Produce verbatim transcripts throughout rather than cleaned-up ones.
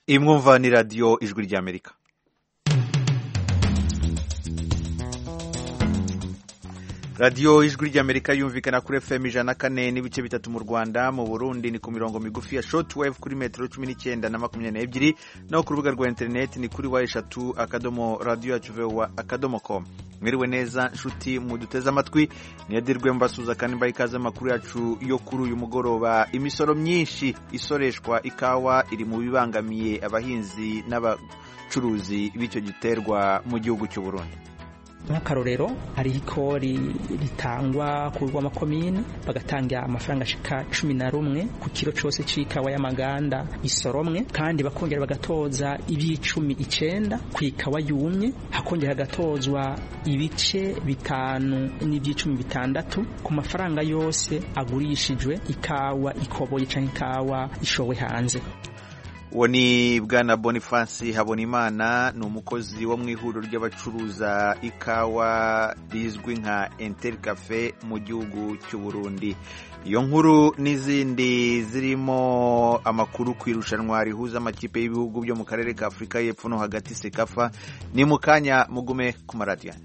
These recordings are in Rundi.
Imwumva ni radio Ijwi ry'Amerika. Radio Ijwi ry'Amerika yumvikana kuri F M ijana na kane n'ibice bitatu mu Rwanda, mu Burundi ni ku mirongo migufi ya shortwave kuri metero cumi n'icyenda na makumyabiri n'ebyiri, no ku rubuga rwa internet ni kuri wa eshatu akadomo radio yacu voa akadomo com. Mwiriwe neza nshuti muduteze amatwi, niyadirwe mbasuza kandi mbaye ikaze amakuru yacu yo kuri uyu mugoroba. Imisoro myinshi isoreshwa ikawa iri mu bibangamiye abahinzi n'abacuruzi b'icyo giterwa mu gihugu cy'u Burundi. Nk'akarorero hari ikori ritangwa ku rw'amakomine bagatanga amafaranga ashika cumi na rumwe ku kilo cyose c'ikawa y'amaganda isoromwe, kandi bakongera bagatoza ibicumi icenda ku ikawa yumye, hakongera hagatozwa ibice bitanu n'ibyicumi bitandatu ku mafaranga yose agurishijwe ikawa ikoboye canke ikawa ishowe hanze. Uwo ni Bwana Boniface Habonimana, ni umukozi wo mu ihuriro ry'abacuruza ikawa rizwi nka Intercafe mu gihugu cy'u Burundi. Iyo nkuru n'izindi zirimo amakuru kwirushanwa rihuza amakipe y'ibihugu byo mu karere ka Afrika y'Epfo no hagati Sekafa ni mu kanya mugume ku maradiyo.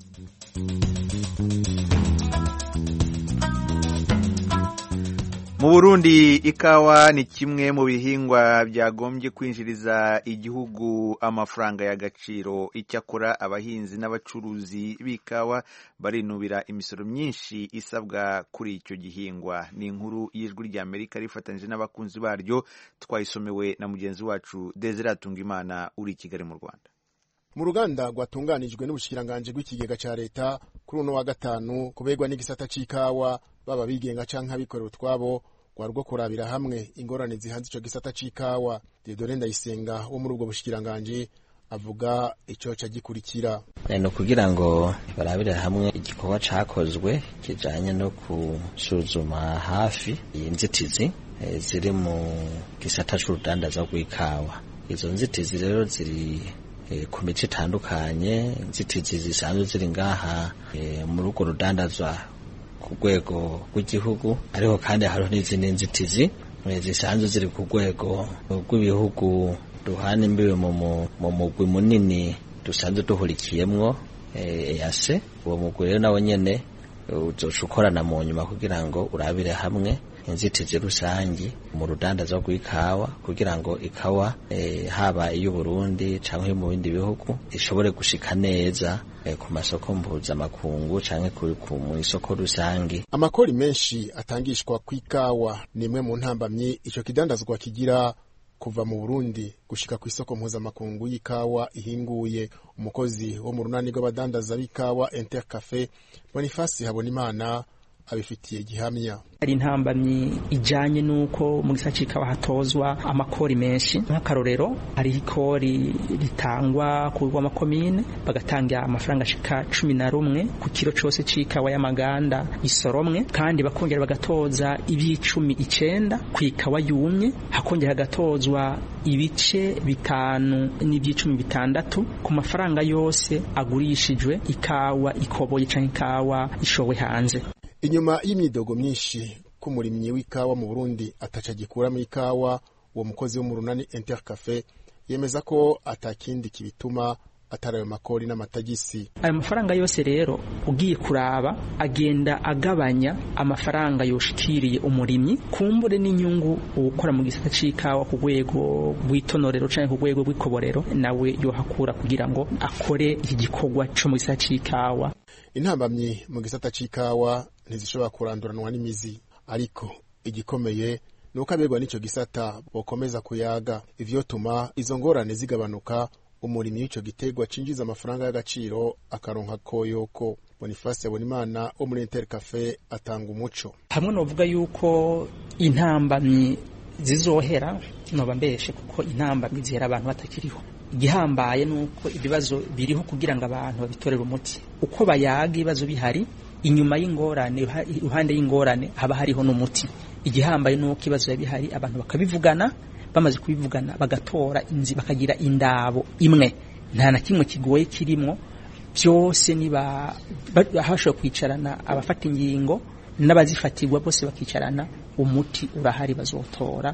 Mu Burundi ikawa ni kimwe mu bihingwa byagombye kwinjiriza igihugu amafaranga y'agaciro. Icyakora abahinzi n'abacuruzi b'ikawa barinubira imisoro myinshi isabwa kuri icyo gihingwa. Ni inkuru y'Ijwi ry'Amerika rifatanyije n'abakunzi baryo, twayisomewe na mugenzi wacu Desire Atungimana uri i Kigali mu Rwanda. Mu ruganda rwatunganijwe n'ubushikiranganje bw'ikigega ca leta kuri uno wa gatanu kubegwa n'igisata c'ikawa, baba bigenga canke abikorera utwabo, rwarwo kurabira hamwe ingorane zihanze ico gisata c'ikawa. Dieudonne Ndayisenga wo muri ubwo bushikiranganje avuga ico ca gikurikira. No kugira ngo barabire hamwe igikorwa cakozwe kijanye no kusuzuma hafi inzitizi e, ziri mu gisata c'urudandaza rw'ikawa. Izo nzitizi rero ziri E, ku mice itandukanye, inzitizi zisanzwe ziri ngaha e, mu rugo rudandazwa ku rwego rw'igihugu, ariko kandi hariho n'izindi nzitizi e, zisanzwe ziri ku rwego rw'ibihugu duhana imbibe mu mugwi munini dusanzwe duhurikiyemwo e, EAC. Uwo mugwi rero nawo nyene uzoca ukorana mu nyuma kugira ngo urabire hamwe inzitizi rusangi mu rudandaza rw'ikawa kugira ngo ikawa e, haba iyo Burundi canke mu bindi bihugu ishobore gushika neza e, ku masoko mpuzamakungu canke ku mu isoko rusangi. Amakori menshi atangishwa kw'ikawa nimwe mu ntambamye ico kidandazwa kigira kuva mu Burundi gushika ku isoko mpuzamakungu y'ikawa ihinguye. Umukozi wo mu runani rw'abadandaza b'ikawa Intercafe Boniface Habonimana abifitiye gihamya. Ari intambamyi ijanye nuko mu gisata c'ikawa hatozwa amakori menshi. Nk'akarorero hari ikori ritangwa ku rw'amakomine bagatanga amafaranga ashika cumi na rumwe ku kilo cyose c'ikawa y'amaganda isoromwe, kandi bakongera bagatoza ibicumi icenda ku ikawa yumye, hakongera hagatozwa ibice bitanu n'ibyicumi bitandatu ku mafaranga yose agurishijwe ikawa ikoboye canke ikawa ishowe hanze. Inyuma y'imyidogo myinshi ku murimyi w'ikawa mu Burundi ataca gikura mu ikawa, uwo mukozi wo mu runani Intercafe yemeza ko atakindi kibituma atarayo makori n'amatagisi. Ayo mafaranga yose rero ugiye kuraba agenda agabanya amafaranga yoshikiriye umurimyi, kumbure n'inyungu ukora mu gisata c'ikawa ku rwego rw'itonorero canke ku rwego rw'ikoborero nawe yohakura kugira ngo akore iki gikorwa cyo mu gisata c'ikawa. Intambamye mu gisata c'ikawa ntizishobora kuranduranwa n'imizi, ariko igikomeye nuko abegwa n'ico gisata bokomeza kuyaga. Ivyo tuma izo ngorane zigabanuka, umurimyi w'ico gitegwa cinjiza amafaranga y'agaciro akaronka koyoko. Boniface Habonimana wo muri Intercafe atanga umuco. Hamwe novuga yuko intambamyi zizohera noba mbeshe, kuko intambamyi zihera abantu batakiriho. Igihambaye nuko ibibazo biriho kugira ngo abantu babitorere umuti. Uko bayaga ibibazo bihari, inyuma y'ingorane iruhande y'ingorane haba hariho n'umuti. Igihambaye nuko ibibazo bihari abantu bakabivugana, bamaze kubivugana bagatora inzi bakagira indabo imwe, nta na kimwe kigoye kirimo, byose niba hashobora kwicarana abafata ingingo n'abazifatirwa bose bakicarana, umuti urahari bazotora.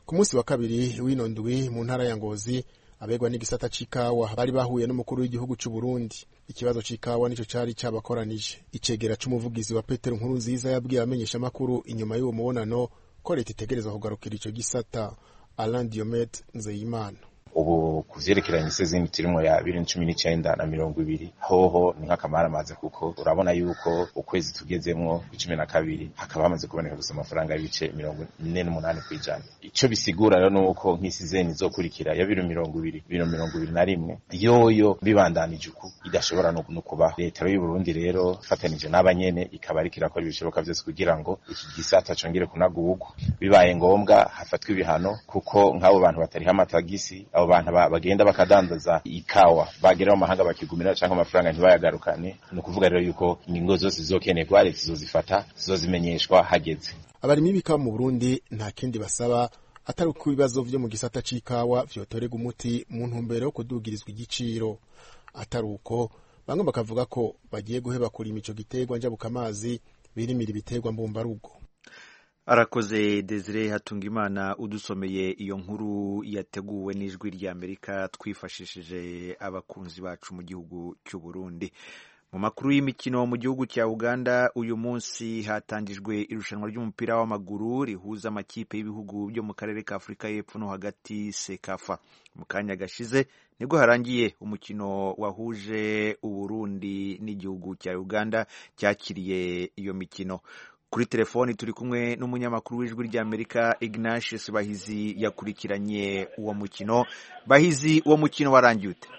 ku munsi wa kabiri w'ino ndwi mu ntara ya Ngozi abegwa n'igisata c'ikawa bari bahuye n'umukuru w'igihugu c'u Burundi. Ikibazo c'ikawa nico cari cabakoranije. Icegera c'umuvugizi wa Petero Nkurunziza yabwiye abamenyesha makuru inyuma y'uwo mubonano ko leta itegereza kugarukira ico gisata. Alain Diomede Nzeyimana: ubu kuvyerekeranye isezini turimo ya bibiri na cumi n'icenda na mirongo ibiri hoho ni nk'akamara amaze, kuko urabona yuko ukwezi tugezemwo cumi na kabiri hakaba hamaze kuboneka gusa amafaranga y'ibice mirongo ine n'umunani kw'ijana. Ico bisigura rero nuko nk'isizeni izokurikira ya bibiri mirongo ibiri bibiri mirongo ibiri na rimwe yoyo bibandanije uku idashobora no kuba. Leta y'u Burundi rero ifatanije n'abanyene ikaba ariko irakora ibishoboka vyose kugira ngo iki gisata congere kunagurwa, bibaye ngombwa hafatwa ibihano, kuko nk'abo bantu batariha amatagisi, abo bantu bagenda bakadandaza ikawa bagera mu mahanga bakigumira canke amafaranga ntibayagarukane, no kuvuga rero yuko ingingo zose zizokenerwa leta zizozifata zizozimenyeshwa hageze. Abarimyi b'ikawa mu Burundi nta kindi basaba atari uko ibibazo vyo mu gisata c'ikawa vyotorega umuti mu ntumbero yo kudugirizwa igiciro. Atari uko bamwe bakavuga ko bagiye guheba kurima ico giterwa njabukamazi birimira ibiterwa mbumbarugo. Arakoze Desire Hatungimana udusomeye iyo nkuru yateguwe n'ijwi rya Amerika twifashishije abakunzi bacu mu gihugu cy'u Burundi. Mu makuru y'imikino mu gihugu cya Uganda uyu munsi hatangijwe irushanwa ry'umupira w'amaguru rihuza amakipe y'ibihugu byo mu karere ka Afrika y'Epfo no hagati Sekafa. Mu kanya gashize nibwo harangiye umukino wahuje u Burundi n'igihugu cya Uganda cyakiriye iyo mikino. Kuri telefoni turi kumwe n'umunyamakuru w'ijwi rya Amerika Ignatius Bahizi yakurikiranye uwo mukino. Bahizi, uwo mukino warangiye ute?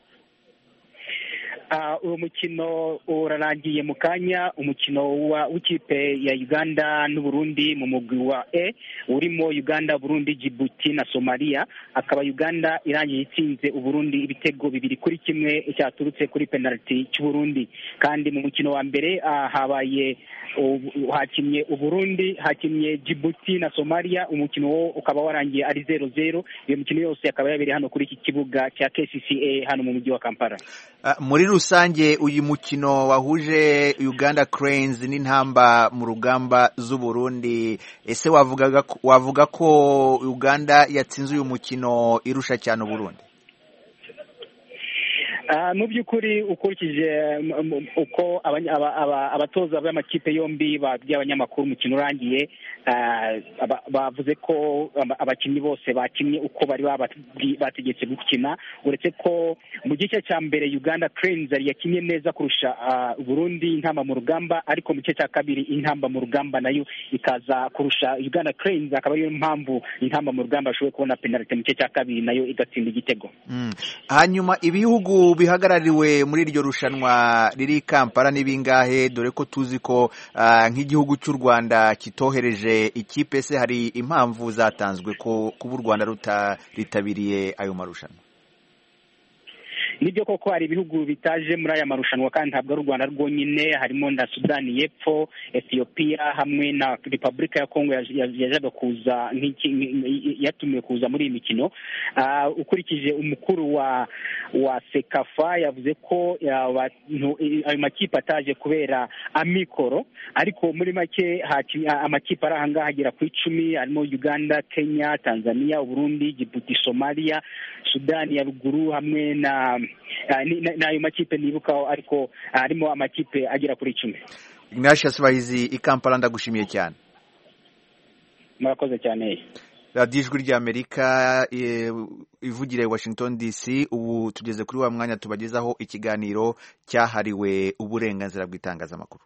Uh, uwo mukino urarangiye mu kanya. Umukino w'ikipe ya Uganda n'u Burundi mu mugwi wa E urimo Uganda, Burundi, Djibouti na Somalia. Akaba Uganda irangiye itsinze u Burundi ibitego bibiri kuri kimwe cyaturutse kuri penalty cy'u Burundi. Kandi mu mukino wa mbere uh, habaye uh, hakimye u Burundi, hakimye Djibouti na Somalia. Umukino wo ukaba warangiye ari zero zero. Iyo mikino yose akaba yabereye hano kuri iki kibuga cya K C C A hano mu mujyi wa Kampala. Uh, muri rusange uyu mukino wahuje Uganda Cranes n'intamba mu rugamba z'u Burundi, ese wavugaga wavuga ko Uganda yatsinze uyu mukino irusha cyane u Burundi? Uh, mu by'ukuri ukurikije uko abatoza b'amakipe yombi babwiye abanyamakuru umukino urangiye, uh, bavuze ko abakinnyi bose bakinnye uko bari bategetse gukina, uretse ko mu gice cya mbere Uganda Cranes yari yakinnye neza kurusha uh, Burundi intamba mu rugamba, ariko mu gice cya kabiri intamba mu rugamba nayo ikaza kurusha Uganda Cranes, akaba ariyo mpamvu intamba mu rugamba ashoboye kubona penalty mu gice cya kabiri nayo igatsinda igitego. Mm. Hanyuma ibihugu bihagarariwe muri iryo rushanwa riri Kampala n'ibingahe, dore ko tuzi ko uh, nk'igihugu cy'u Rwanda kitohereje ikipe, se hari impamvu zatanzwe ko kuba u Rwanda rutaritabiriye ayo marushanwa? Nibyo koko hari ibihugu bitaje muri aya marushanwa, kandi ntabwo ari u Rwanda rwonyine, harimo na Sudani y'Epfo, Ethiopia hamwe na Repubulika ya Kongo yajaga kuza yatumiwe kuza muri iyi mikino. Uh, ukurikije umukuru wa wa Sekafa yavuze ko ayo makipe ataje kubera amikoro, ariko muri make amakipe ari ahangaha agera ku icumi, harimo Uganda, Kenya, Tanzania, Burundi, Djibouti, Somalia, Sudani ya ruguru hamwe na n'ayo makipe nibukaho, ariko harimo amakipe agera kuri icumi. Ignatius Bahizi i Kampala, ndagushimiye cyane. Murakoze cyane. Radio Ijwi rya Amerika ivugira i Washington D C. Ubu tugeze kuri wa mwanya tubagezaho ikiganiro cyahariwe uburenganzira bw'itangazamakuru.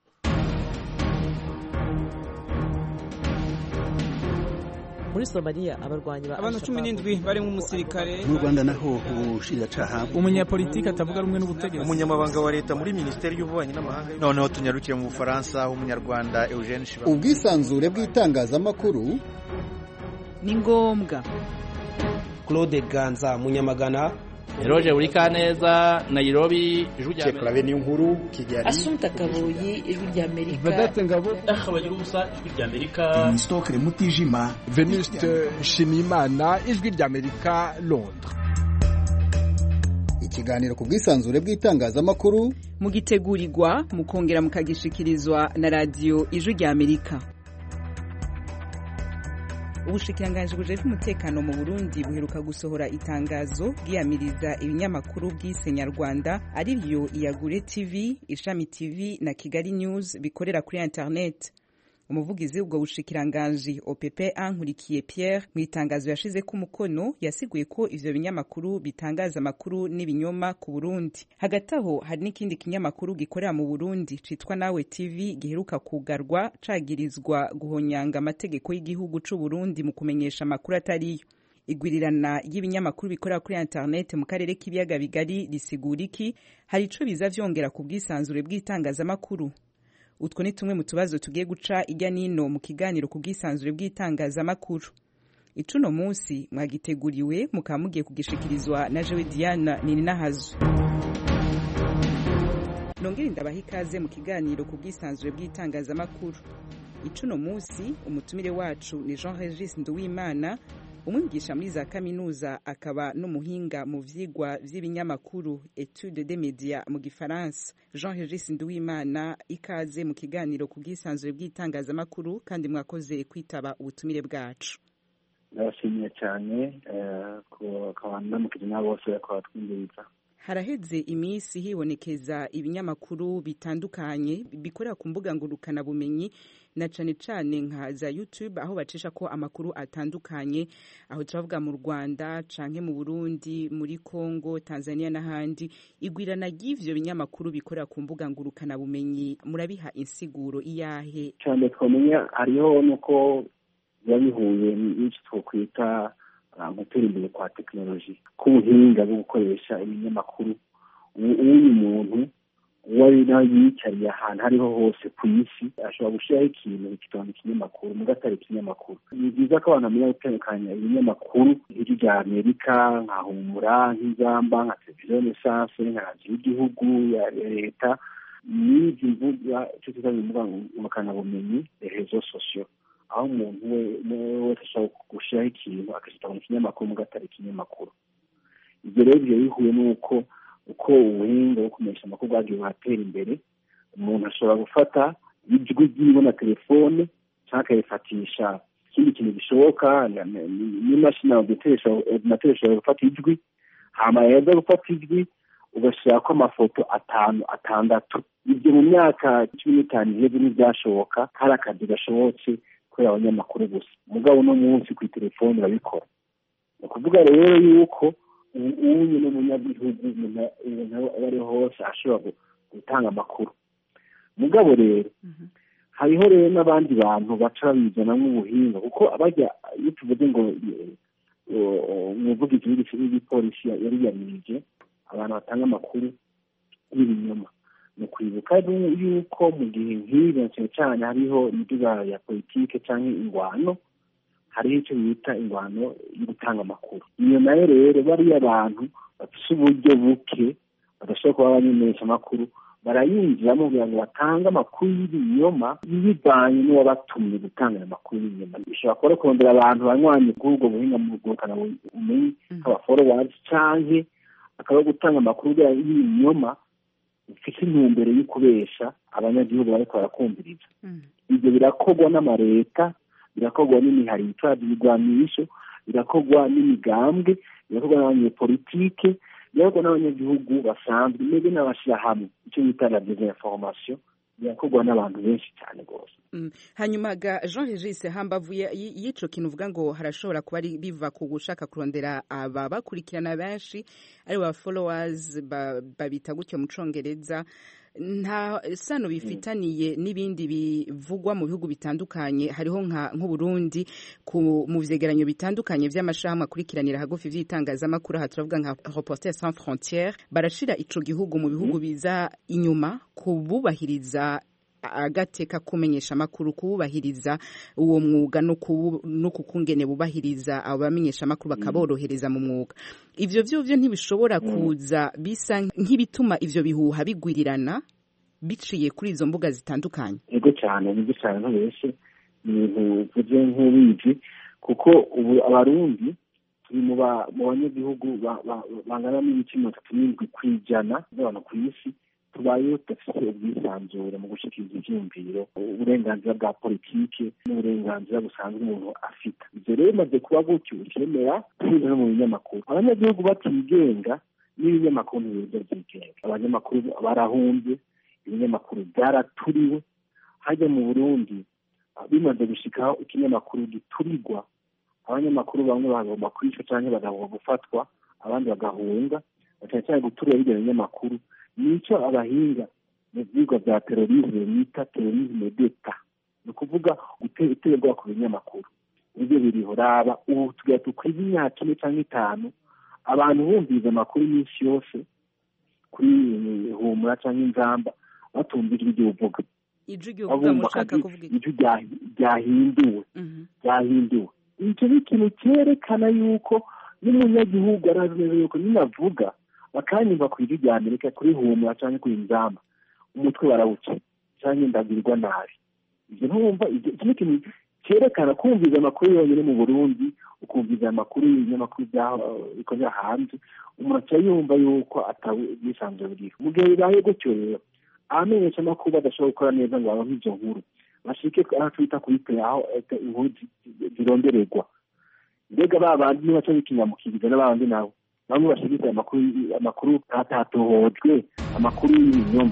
Muri Somalia abarwanyi ba abantu cumi n'indwi bari mu musirikare. Mu Rwanda naho ubushinjacyaha, umunyapolitiki atavuga rumwe n'ubutegetsi, umunyamabanga wa leta muri Minisiteri y'Ububanyi n'Amahanga. Noneho tunyarukire mu Bufaransa, umunyarwanda Eugene Shiba. Ubwisanzure bw'itangazamakuru ni ngombwa. Claude Ganza Munyamagana, Eroje Urikaneza, Nairobi, Ijwi rya Amerika. Clave Niyonkuru, Kigali. Asumta Kabuyi, Ijwi rya Amerika. Vedate Ngabo, Akabagira ubusa, Ijwi rya Amerika. Stokre Mutijima, Venuste Shimimana, Ijwi rya Amerika, Londres. Ikiganiro ku bwisanzure bw'itangazamakuru mugitegurirwa mukongera mukagishikirizwa na radio Ijwi rya Amerika. ubushikiranganji bujejwe umutekano mu Burundi buheruka gusohora itangazo bwiyamiriza ibinyamakuru bw'ise Nyarwanda ari byo Iyagure T V, Ishami T V na Kigali News bikorera kuri internet. Umuvugizi w'ubwo bushikiranganji O P P Ankurikiye Pierre mu itangazo yashize ku mukono yasiguye ko ivyo binyamakuru bitangaza amakuru n'ibinyoma ku Burundi. Hagati aho hari n'ikindi kinyamakuru gikorera mu Burundi citwa Nawe T V giheruka kugarwa cagirizwa guhonyanga amategeko y'igihugu c'u Burundi mu kumenyesha amakuru atariyo. Igwirirana y'ibinyamakuru bikorera kuri internet mu karere k'ibiyaga bigari risigura iki? Hari ico biza vyongera ku bwisanzure bw'itangazamakuru? Utwo ni tumwe mu tubazo tugiye guca ijya nino mu kiganiro ku bwisanzure bw'itangazamakuru. Icuno munsi mwagiteguriwe mukaba mugiye kugishikirizwa na jewe Diana Nininahazu. Nongere ndabaha ikaze mu kiganiro ku bwisanzure bw'itangazamakuru. Icuno munsi umutumire wacu ni Jean Regis Nduwimana, umwigisha muri za kaminuza akaba n'umuhinga mu vyigwa vy'ibinyamakuru Etudes des médias mu Gifaransa. Jean Regis Nduwimana, ikaze mu kiganiro ku bwisanzure bw'itangazamakuru kandi mwakoze kwitaba ubutumire bwacu. Ndashimiye cyane ku kabanda mu kizina bose bakaba twindiriza. Haraheze imisi hibonekeza ibinyamakuru bitandukanye bikorera ku mbuga ngurukana bumenyi na cane cane nka za YouTube aho bacisha ko amakuru atandukanye, aho turavuga mu Rwanda canke mu Burundi, muri Kongo, Tanzania n'ahandi. Igwirana ry'ivyo binyamakuru bikorera ku mbuga ngurukana bumenyi murabiha insiguro iyahe? Cyane twamenya hariho nuko yabihuye n'icyo twokwita gutera imbere kwa tekinoloji, k'ubuhinga bwo gukoresha ibinyamakuru. Uyu muntu wari nawe yicariye ahantu hariho hose ku isi ashobora gushyiraho ikintu kitanga ikinyamakuru mu gatari ikinyamakuru. Ni byiza ko abantu bamenya gutandukanya ibinyamakuru nk'iryo rya Amerika nka Humura, nk'Inzamba, nka Televiziyo Renaissance, nka radiyo y'igihugu ya leta, n'izi mbuga icyo twita imbuga ngurukanabumenyi, rezo sosiyo, aho umuntu wese ashobora gushyiraho ikintu akakitanga ikinyamakuru mu gatari ikinyamakuru. Ibyo rero byo bihuye n'uko uko ubuhinga bwo kumenyesha amakuru bwagiye buratera imbere. Umuntu ashobora gufata ijwi ryiwe na telefone cyangwa akayifatisha ikindi kintu gishoboka n'imashini ordinateur ishobora gufata ijwi, hama yaza gufata ijwi ugashyirako amafoto atanu atandatu. Ibyo mu myaka cumi n'itanu iheze ntibyashoboka, hari akazi gashobotse kubera abanyamakuru gusa. Mugabo uno munsi ku telefone urabikora. Ni ukuvuga rero yuko uyu n'umunyagihugu umuntu ari hose ashobora gutanga amakuru. Mugabo rero hariho rero n'abandi bantu baca babizana nk'ubuhinga, kuko abajya iyo tuvuze ngo umuvugizi w'igipolisi yari yamirije abantu batanga amakuru y'ibinyoma. Ni ukwibuka yuko mu gihe nk'ibi cyane cyane hariho imiduga ya politike cyangwa ingwano, hariho icyo bita ingwano yo gutanga amakuru. Iyo nayo rero bariya abantu bafite uburyo buke badashobora kuba abamenyesha amakuru barayinjiramo kugira ngo batange amakuru y'ibinyoma bivanye n'uwabatumye gutanga amakuru y'ibinyoma. Bishobora kuba kurondera abantu banywanye kuri ubwo buhinga mu ngurukana bumenyi nk'abafollowers, canke akaba gutanga amakuru y'ibinyoma bifite intumbero yo kubesha abanyagihugu bariko barakumviriza. Ibyo birakorwa n'amareta, birakorwa n'imihari yitwaje ibigwanisho, birakorwa n'imigambwe, birakorwa n'abanyepolitike, birakorwa n'abanyagihugu basanzwe, mbere n'abashirahamwe, icyo bita la desinformation, birakorwa n'abantu benshi cyane rwose. Hanyuma ga Jean Regis, hambavu y'ico kintu uvuga ngo harashobora kuba biva ku gushaka kurondera aba bakurikirana benshi ari ba followers babita gutyo mu Congereza, nta sano bifitaniye n'ibindi bivugwa mu bihugu bitandukanye. Hariho nka nk'Uburundi mu vyegeranyo bitandukanye vy'amashirahamwe akurikiranira hagufi vy'itangazamakuru, aha turavuga nka Reporters sans frontières, barashira ico gihugu mu bihugu biza inyuma kububahiriza agateka kumenyesha amakuru, kubahiriza uwo mwuga no kukungene bubahiriza abo bamenyesha amakuru bakaborohereza mu mwuga. Ivyo vyo vyo ntibishobora kuza bisa nk'ibituma ivyo bihuha bigwirirana biciye kuri izo mbuga zitandukanye. Yego cyane, nibyo cyane ntubeshe, ibintu vuze nk'ubizi, kuko ubu abarundi turi mu banyagihugu bangana n'ibice mirongo itatu n'indwi kw'ijana by'abantu ku isi tubayeho tudafite ubwisanzure mu gushikiriza ivyiyumviro, uburenganzira bwa politike n'uburenganzira busanzwe umuntu afite. ivyo rero bimaze kuba gutyo ukemera kwiza no mu binyamakuru abanyagihugu batigenga n'ibinyamakuru ntibirya byigenga abanyamakuru barahunze ibinyamakuru byaraturiwe hajya mu Burundi bimaze gushikaho ikinyamakuru giturirwa abanyamakuru bamwe bagomba kwicwa canke bagomba gufatwa abandi bagahunga cyane guturira ibyo binyamakuru nico abahinga mu byigwa bya terorisme bita terorisme d'etat ni ukuvuga guterwa ku binyamakuru ibyo biriho raba ubu tugiye tukwiza imyaka ine cyangwa itanu abantu bumviza amakuru iminsi yose kuri humura cyangwa inzamba batumvira ibyo uvuga ijwi uvuga mushaka kuvuga ijwi ryahinduwe ryahinduwe icyo ni ikintu cyerekana yuko n'umunyagihugu arazi neza yuko ninavuga bakanyumva ku ijwi rya Amerika kuri humura cyangwa kuri inzamba umutwe barawuca cyangwa ndagirwa nabi ibyo ntumva iki ni ikintu cyerekana kumviza amakuru yonyine mu Burundi ukumviza amakuru y'ibinyamakuru bikorera hanze umuntu aca yumva yuko atabisanzwe buriho mu gihe bibaye gutyo rero abamenyesha amakuru badashobora gukora neza ngo baronke izo nkuru bashike aho twita kuri pe aho inkuru zirondererwa mbega ba bandi nibaca bikinyamukiriza n'abandi nabo bamwe bashigikira amakuru amakuru atatohojwe amakuru y'ibinyoma.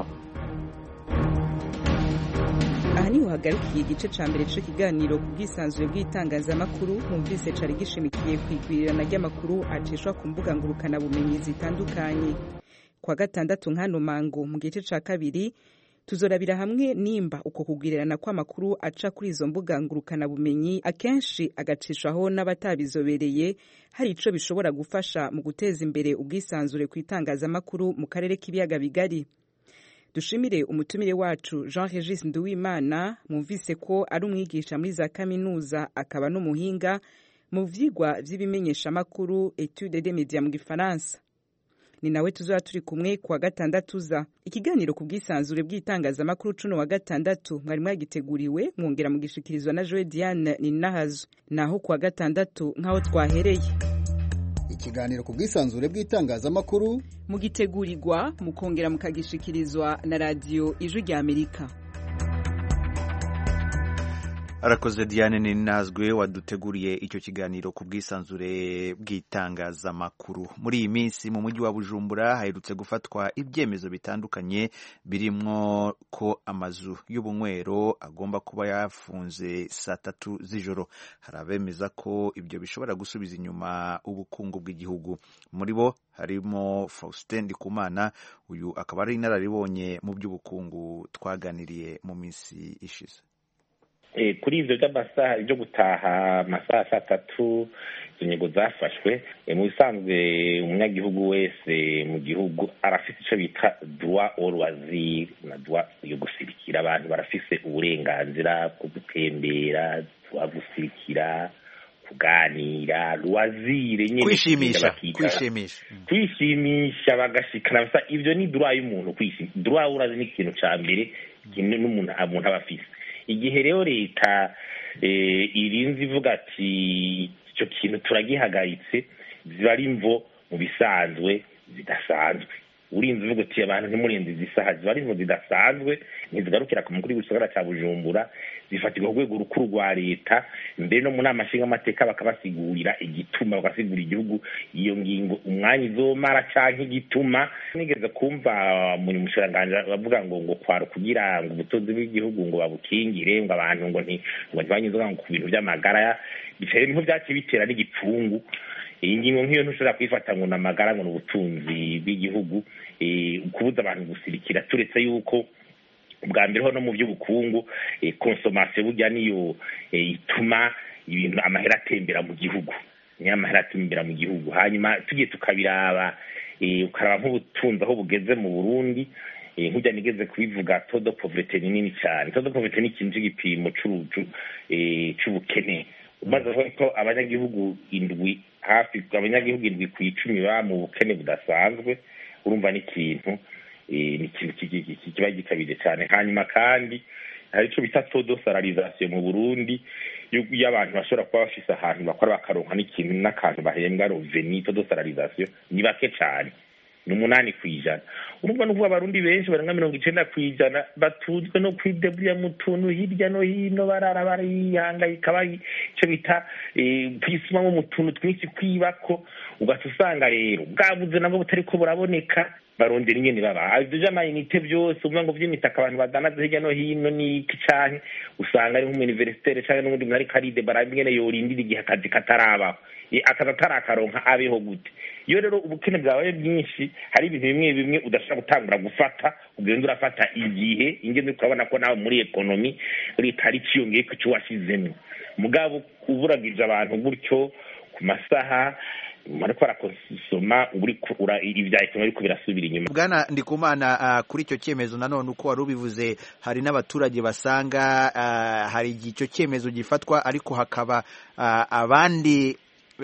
aha niho hagarukiye igice ca mbere c'ico kiganiro ku bwisanzure bw'itangazamakuru mwumvise cari gishimikiye kwigwirirana ry'amakuru acishwa ku mbuga ngurukana bumenyi zitandukanye. Kwa gatandatu nkano mango mu gice ca kabiri tuzorabira hamwe nimba uko kugwirirana kw'amakuru aca kuri izo mbuga ngurukana bumenyi akenshi agacishwaho n'abatabizobereye hari ico bishobora gufasha mu guteza imbere ubwisanzure kw'itangazamakuru mu karere k'ibiyaga bigari. Dushimire umutumire wacu Jean Regis Nduwimana mwumvise ko ari umwigisha muri za kaminuza akaba n'umuhinga mu vyigwa vy'ibimenyesha makuru etude des médias mu gifaransa. Ni nawe tuzora turi kumwe kwa gatandatu za ikiganiro ku bwisanzure bw'itangazamakuru cuno wa gatandatu mwari mwagiteguriwe mwongera mu gishikirizwa na Joe Diane Ninahazo naho kwa gatandatu nkaho twahereye. Ikiganiro ku bwisanzure bw'itangazamakuru mugitegurirwa mukongera mukagishikirizwa na radio Ijwi rya Amerika. Arakoze Diane Ninazwe waduteguriye icyo kiganiro ku bwisanzure bw'itangazamakuru. Muri iyi minsi mu mujyi wa Bujumbura haherutse gufatwa ibyemezo bitandukanye birimwo ko amazu y'ubunywero agomba kuba yafunze saa tatu z'ijoro. Hari abemeza ko ibyo bishobora gusubiza inyuma ubukungu bw'igihugu. Muri bo harimo Faustin Ndikumana, uyu akaba ari inararibonye mu by'ubukungu twaganiriye mu minsi ishize. Kuri ivyo by'amasaha byo gutaha amasaha saa tatu inyego zafashwe mu bisanzwe umunyagihugu wese mu gihugu arafise ico bita droit au loisir na droit yo gusirikira. Abantu barafise uburenganzira bwo gutembera, bwo gusirikira, kuganira, loisir nyine kwishimisha kwishimisha kwishimisha bagashikana basa. Ivyo ni droit y'umuntu kwishimisha. Droit au loisir ni ikintu ca mbere kintu n'umuntu umuntu abafise. Igihe rero leta irinzi ivuga ati icyo kintu turagihagaritse ziba ari imvo mu bisanzwe zidasanzwe. Urinzi uvuga ati abantu ntimurenze izi saha ziba ari imvo zidasanzwe ntizigarukira ku mukuru w'igisagara cya Bujumbura, zifatirwa ku rwego rukuru rwa leta. Mbere no mu nama nshingamateka bakabasigurira igituma, bagasigura igihugu iyo ngingo umwanya izomara canke igituma. Nigeze kumva mu mushikiranganji bavuga ngo ngo kwaro kugira ngo ubutunzi bw'igihugu ngo babukingire, ngo abantu ngo nti ngo ntibanyuze ngo ku bintu by'amagara bicare niho byaci bitera n'igipfungu. Iyi ngingo nk'iyo ntushobora kwifata ngo namagara ngo ubutunzi bw'igihugu, kubuza abantu gusirikira. Turetse yuko ubwa mbere ho no mu by'ubukungu consommation burya niyo ituma ibintu amahera atembera mu gihugu, ni amahera atembera mu gihugu. Hanyuma tugiye tukabiraba ukaraba nk'ubutunzi aho bugeze mu Burundi, nk'ujya nigeze kubivuga taux de pauvreté ni nini cyane. Taux de pauvreté ni ikintu cy'igipimo c'uruju c'ubukene. Umaze ko abanyagihugu indwi hafi abanyagihugu indwi ku icumi ba mu bukene budasanzwe, urumva ni ikintu ni ikintu kiba gikabije cyane. Hanyuma kandi hari icyo bita taux de salarisation mu Burundi, iyo abantu bashobora kuba bafise ahantu bakora bakaronka n'ikintu n'akantu bahembwa revenu. Taux de salarisation ni bake cyane, ni umunani ku ijana. urumva n'uvuga abarundi benshi barenga mirongo icenda ku ijana batuzwe no kwideburira mu tuntu hirya no hino, barara barihangayika ico bita kwisumamwo mu tuntu twinshi kwibako, ugaca usanga rero bwabuze nabwo butariko buraboneka, barondera ingene baba ivyo vy'amayinite vyose uvuga ngo vy'imitaka abantu badanaza hirya no hino n'iki canke usanga ari nk'umuuniversitere canke n'ubundi muntu ariko aridebara ingene yorindira igihe akazi katarabaho, akazi atarakaronka abeho gute. Iyo rero ubukene bwawe bwinshi, hari ibintu bimwe bimwe udashobora gutangura gufata, ugenda urafata igihe ingene ukabona ko nawe muri ekonomi ritari ciyongeye ku cyo washizemwo. Mugabo uburagije abantu gutyo ku masaha mariko barakonsoma ibya ekonomi ariko birasubira inyuma. Bwana Ndikumana, uh, kuri icyo cyemezo nanone uko wari ubivuze, hari n'abaturage basanga uh, hari icyo cyemezo gifatwa ariko hakaba uh, abandi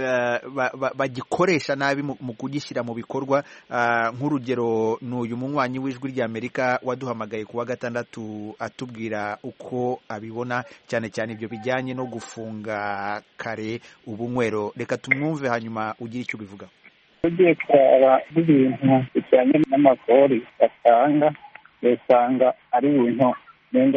bagikoresha nabi mu kugishyira mu bikorwa. Nk'urugero n'uyu munywanyi w'ijwi ry'Amerika waduhamagaye kuwa gatandatu atubwira uko abibona, cyane cyane ibyo bijyanye no gufunga kare ubunywero. Reka tumwumve hanyuma ugire icyo ubivuga. Tugiye kuraba ibintu bijyanye n'amakori batanga, usanga ari ibintu nenga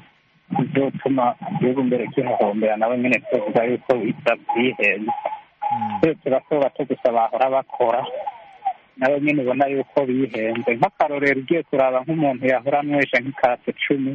bizotuma igihugu mbere kihahombera, nawe nyine tuvuga yuko bitabyihenze. Turashobora to gusa bahora bakora, nawe nyine ubona yuko bihenze. Nk'akarorero ugiye kuraba nk'umuntu yahora anywesha nk'ikase cumi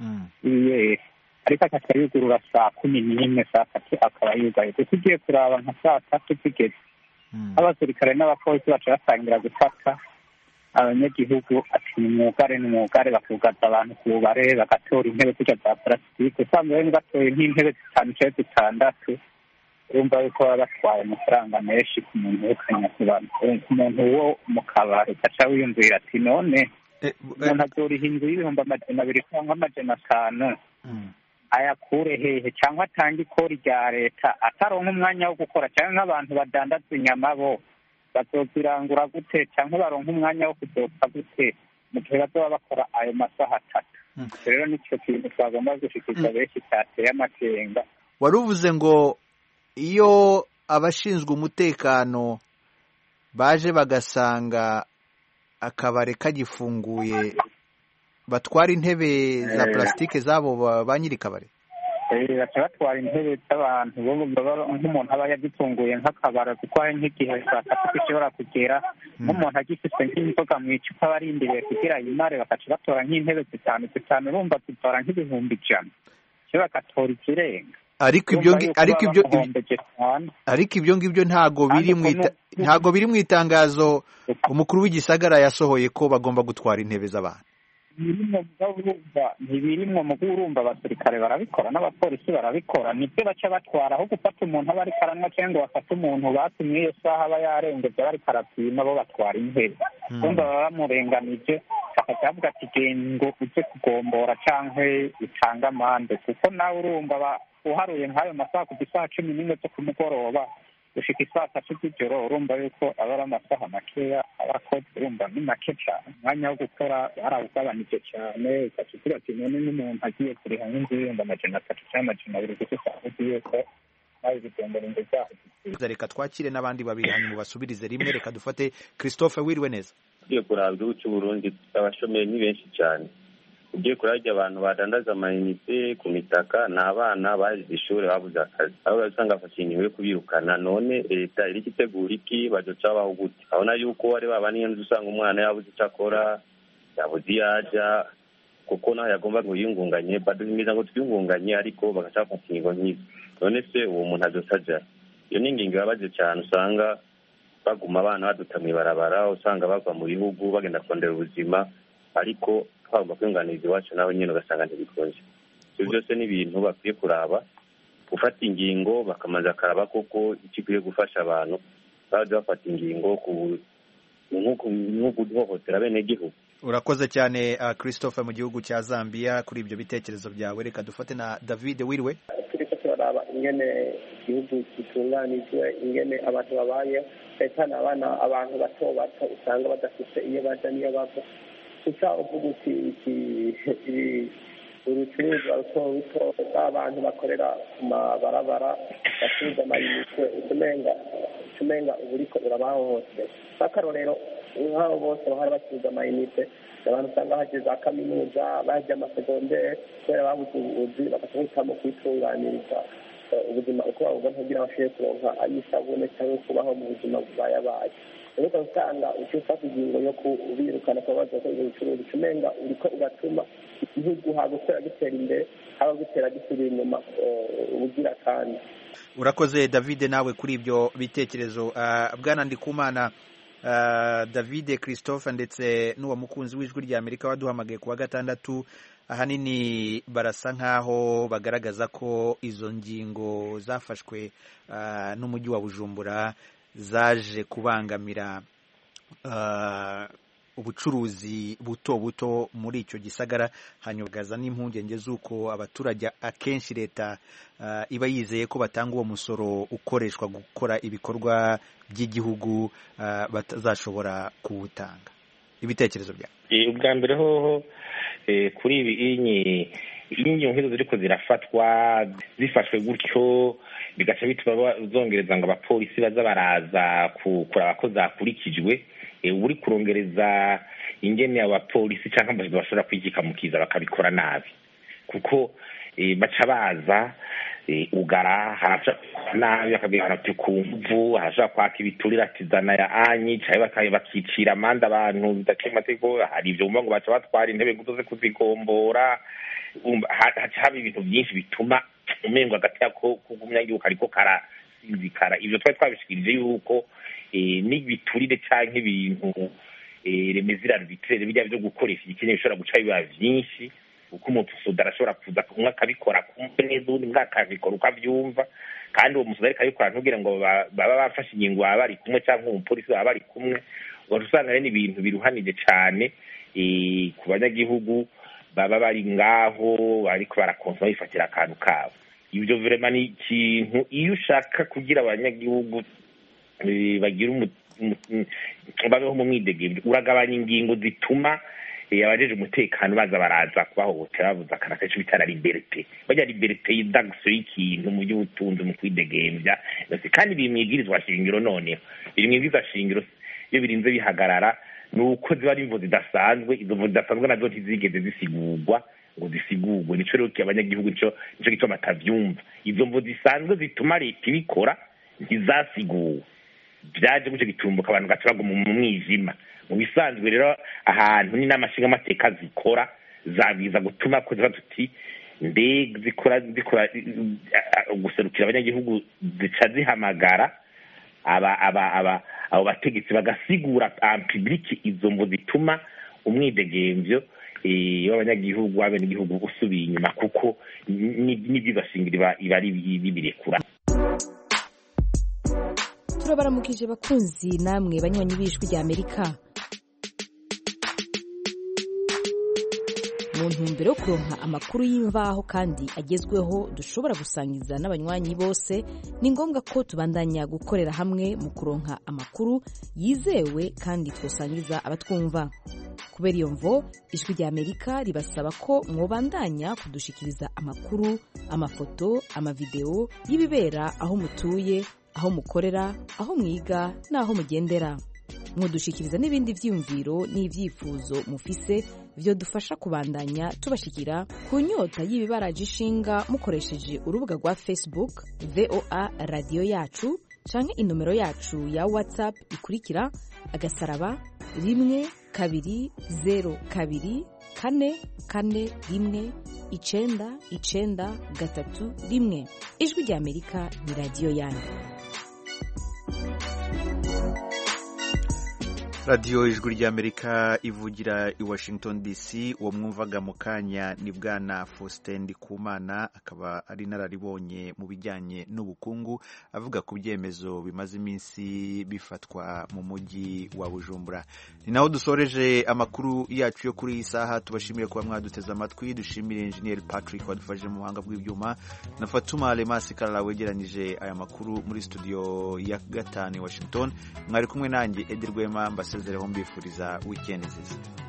iye ariko akayugurura saa kumi n'imwe saa tatu akaba yugaye. Kuko ugiye kuraba nka saa tatu zigeze, abasirikare n'abapolisi baca batangira gufata abanyagihugu ati ni mwugare ni mwugare, bakugaza abantu ku bubare, bagatora intebe zirya za parasitike. Usanga rero batoye nk'intebe zitanu cyangwa zitandatu, urumva yuko baba batwaye amafaranga menshi ku muntu w'ukanya ku bantu, ku muntu wo mu kabari. Ugaca wiyumvira ati none umuntu azoriha inzu y'ibihumbi amajana abiri cyangwa amajana atanu, ayakure hehe? Cyangwa atange ikori rya leta ataronka umwanya wo gukora? cyangwa nk'abantu badandaza inyama bo bazozirangura gute? cyangwa baronka umwanya wo kuzopfa gute mu gihe bazoba bakora ayo masaha atatu? Rero nicyo kintu twagomba gushikiriza benshi cyateye amakenga. Wari uvuze ngo iyo abashinzwe umutekano baje bagasanga akabare kagifunguye, batwara intebe za plastike zabo ba nyiri kabare? baca batwara intebe z'abantu, nk'umuntu aba yagifunguye nk'akabara kuko hari nk'igihe saa tatu gishobora kugera, nk'umuntu agifite nk'inzoga mu icupa barindiriye kugira yimare, bakaca batora nk'intebe zitanu zitanu, urumva zitora nk'ibihumbi ijana, cyo bagatora ikirenga. Ariko ibyo ariko ibyo ariko ibyo ngibyo ntago biri mu ntago biri mu itangazo umukuru w'igisagara yasohoye ko bagomba gutwara intebe z'abantu. Ntibirimwo mu urumva abasirikare barabikora n'abapolisi barabikora, nibyo baca batwara aho gufata umuntu aba ariko aranywa cyangwa bafata umuntu batumye iyo saha aba yarengeje bariko arapima, bo batwara intebe. Urumva baba bamurenganije, bakaca bavuga ati genda uze kugombora cyangwa utanga amande, kuko nawe urumva uharuye nk'ayo masaha kuva isaha cumi n'imwe zo ku mugoroba gushika isaa tatu z'ijoro, urumva yuko aba ari amasaha makeya abakozi, urumva ni make cyane. Umwanya wo gukora barawugabanije cyane, ugaca ugira ati none n'umuntu agiye kuriha nk'inzu y'ibihumbi amajana atatu cyangwa amajana abiri kuko usanga uzi yuko nawe bigendera inzu zaho. Reka twakire n'abandi babiri hanyuma basubirize rimwe. Reka dufate Christophe. Wiriwe neza? Ugiye kuraba igihugu cy'u Burundi abashomeri ni benshi cyane. Ugiye kurarya abantu badandaza amayinite ku mitaka, ni abana bahize ishuri babuze akazi, aho usanga afashingiwe kubirukana. None leta iri kitegura iki? bazoca baho gute? abona yuko ari baba niyo usanga umwana yabuze icyo akora, yabuze yaja, kuko naho yagomba ngo yiyungunganye, baduhimiza ngo twiyungunganye, ariko bagaca bafata ingingo nk'izo. None se uwo muntu azosaja? Iyo ni ingingo yabaze cyane, usanga baguma abana baduta mw'ibarabara, usanga bava mu bihugu bagenda kurondera ubuzima, ariko twagomba kwiyunganiriza iwacu nawe nyine ugasanga ntibikunze. Ibyo byose ni ibintu bakwiye kuraba, gufata ingingo bakamaze akaraba koko ikikwiye gufasha abantu, baje bafata ingingo nk'uko guhohotera bene gihugu. Urakoze cyane uh, Christophe mu gihugu cya Zambia kuri ibyo bitekerezo byawe. Reka dufate na David. Wiriwe? Turiko turaraba ingene igihugu gitunganijwe, ingene abantu babaye, cyane abana abantu bato bato usanga badafite iyo baja niyo bava. Gusa uvuga uti urucuruzwa ruto ruto abantu bakorera ku mabarabara bacuruza amayinite, utumenga utumenga uburiko urabahohotera. Akarorero nk'abo bose bahora bacuruza amayinite abantu usanga baje za kaminuza baje amasegondere kubera babuze ubuzi bagaca bahitamo kwitunganiriza ubuzima uko babubona kugira bashobore kuronka ayisabune cyangwa kubaho mu buzima bubayabaye rero usanga icyo ufata ingingo yo kubirukana kuba baza gukora ubucuruzi umenga uriko ugatuma igihugu haba gutera gitera imbere haba gutera gisubira inyuma ubugira kandi. Urakoze David nawe kuri ibyo bitekerezo. Uh, bwana Ndikumana, uh, David Christophe ndetse n'uwa mukunzi w'ijwi rya Amerika waduhamagaye kuwa gatandatu ahanini barasa nkaho bagaragaza ko izo ngingo zafashwe uh, n'umujyi wa Bujumbura zaje kubangamira uh, ubucuruzi buto buto muri icyo gisagara, hanyugaza n'impungenge z'uko abaturage akenshi leta uh, iba yizeye ko batanga uwo musoro ukoreshwa gukora ibikorwa by'igihugu uh, batazashobora kuwutanga. Ibitekerezo byawe? Ubwa mbere hoho kuri ibi inyi inyi nk'izo ziriko zirafatwa zifashwe gutyo bigaca bituma zongereza ngo abapolisi baza baraza kuraba ko zakurikijwe, uri kurongereza ingene abapolisi cyangwa amajwi bashobora kwigikamukiza bakabikora nabi kuko baca baza ugara harasha nabi akabwira ati kumvu harasha kwaka ibiturira atizana ya anyi cyaye bakaye bakicira amanda abantu bidakemateko hari ibyo ngo baca batwara intebe gutoze kuzigombora haba ibintu byinshi bituma umengo agati yako kugumya yuko ariko karasinzikara. Ibyo twari twabishikirije yuko n'ibiturire canke ibintu remezira arbitraire bijya byo gukoresha ikintu bishobora guca biba byinshi uko umuntu sudara ashobora kuza kumwe akabikora kumwe neza undi mwakabikora uko abyumva kandi uwo musudari kabikora ntugira ngo baba bafashe ingingo baba bari kumwe cyangwa umupolisi baba bari kumwe ngo usanga rero ibintu biruhanije cyane ku banyagihugu baba bari ngaho ariko barakonsoma bifatira akantu kabo. Ibyo vraiment ni ikintu iyo ushaka kugira abanyagihugu bagira babeho mu mwidegembyo uragabanya ingingo zituma abajeje umutekano baza baraza kubahohotera bavuza akana kenshi bitara liberté bajya liberté y'indagso y'ikintu mu by'ubutunzi mu kwidegembya kandi bimwigirizwa shingiro none birimwigiza shingiro iyo birinze bihagarara nuko ziba ari imvo zidasanzwe izo mvo zidasanzwe nazo ntizigeze zisigurwa ngo zisigurwe nico rero abanyagihugu nico nico gituma batavyumva izo mvo zisanzwe zituma leta ibikora ntizasiguwe byaje guje gitumbuka abantu gatrago mu mwijima mu bisanzwe rero ahantu ni n'amashinga amateka zikora zabiza gutuma ko ziba tuti mbega zikora zikora guserukira abanyagihugu zica zihamagara aba aba aba abo bategetsi bagasigura en public izo mvo zituma umwidegembyo w'abanyagihugu w'abenegihugu usubiye inyuma kuko n'ibyibashingira iba ari bibirekura. Turabaramukije bakunzi namwe banywanyi b'ijwi rya Amerika. Mu ntumbero yo kuronka amakuru y'imvaho kandi agezweho dushobora gusangiza n'abanywanyi bose, ni ngombwa ko tubandanya gukorera hamwe mu kuronka amakuru yizewe kandi twosangiza abatwumva. Kubera iyo mvo ijwi rya Amerika ribasaba ko mwobandanya kudushikiriza amakuru, amafoto, amavideo y'ibibera aho mutuye, aho mukorera, aho mwiga n'aho mugendera. Mwodushikiriza n'ibindi vyiyumviro n'ivyifuzo mufise vyo dufasha kubandanya tubashikira ku nyota y'ibibaraje ishinga mukoresheje urubuga rwa Facebook V O A Radio Yacu canke inomero yacu ya WhatsApp ikurikira agasaraba rimwe kabiri zero kabiri kane kane rimwe icenda icenda gatatu rimwe. Ijwi rya Amerika ni radio yanyu. Radio Ijwi rya Amerika ivugira i Washington D C. Uwo mwumvaga mu kanya ni bwana Faustin Ndikumana, akaba ari nararibonye mu bijyanye n'ubukungu, avuga ku byemezo bimaze iminsi bifatwa mu mujyi wa Bujumbura. Ni naho dusoreje amakuru yacu yo kuri iyi saha. Tubashimiye kuba mwaduteze amatwi. Dushimire Engineer Patrick wadufashije mu buhanga bw'ibyuma na Fatuma Lemasi Karala wegeranije aya makuru muri studio ya gatanu i Washington. Mwari kumwe nanjye Edirwema mbasezeraho mbifuriza weekend nziza.